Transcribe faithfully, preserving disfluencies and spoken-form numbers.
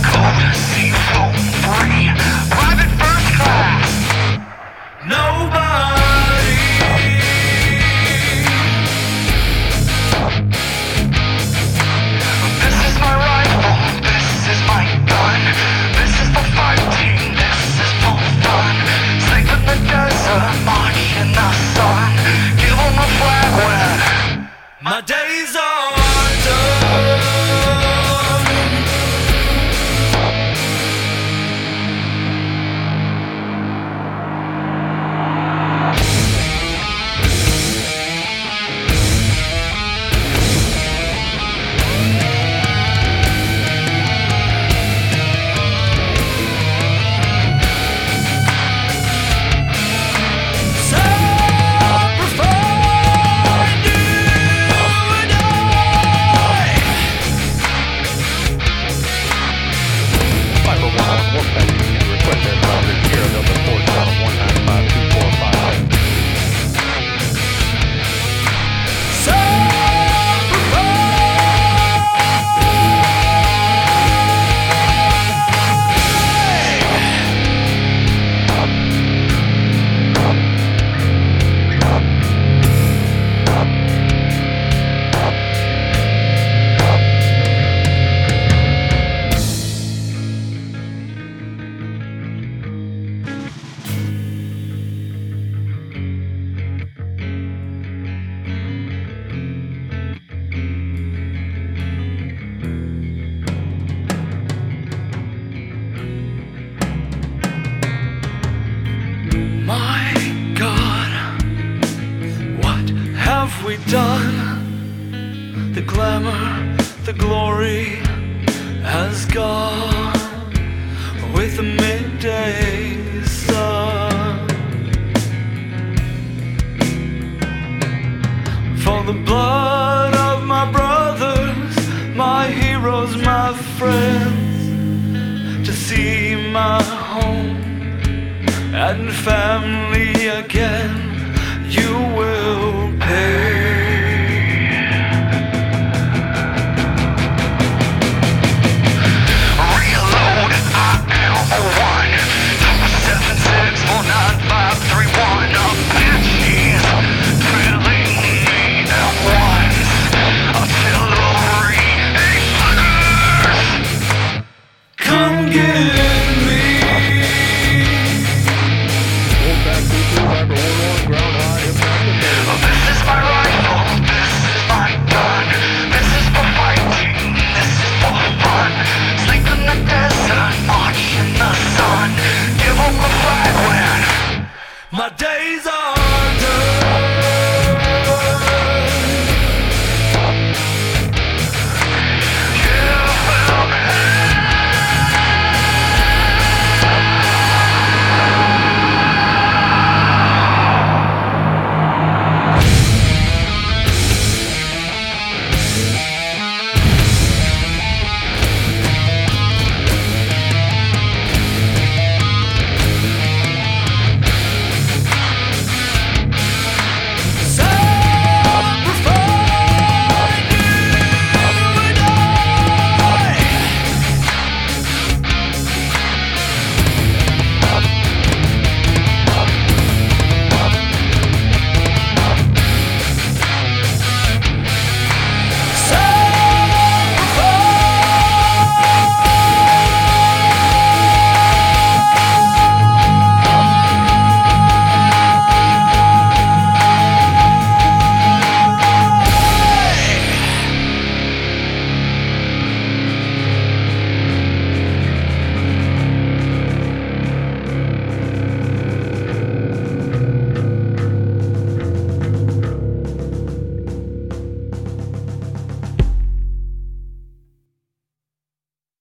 Courtesy flown free, private first class. Nobody. This is my rifle, this is my gun. This is for fighting, this is for fun. Sleep in the desert, march in the sun. Give 'em a flag when my days are done. My God, what have we done? The glamour, the glory has gone with the midday sun. For the blood of my brothers, my heroes, my friends, to see my home and family again, you will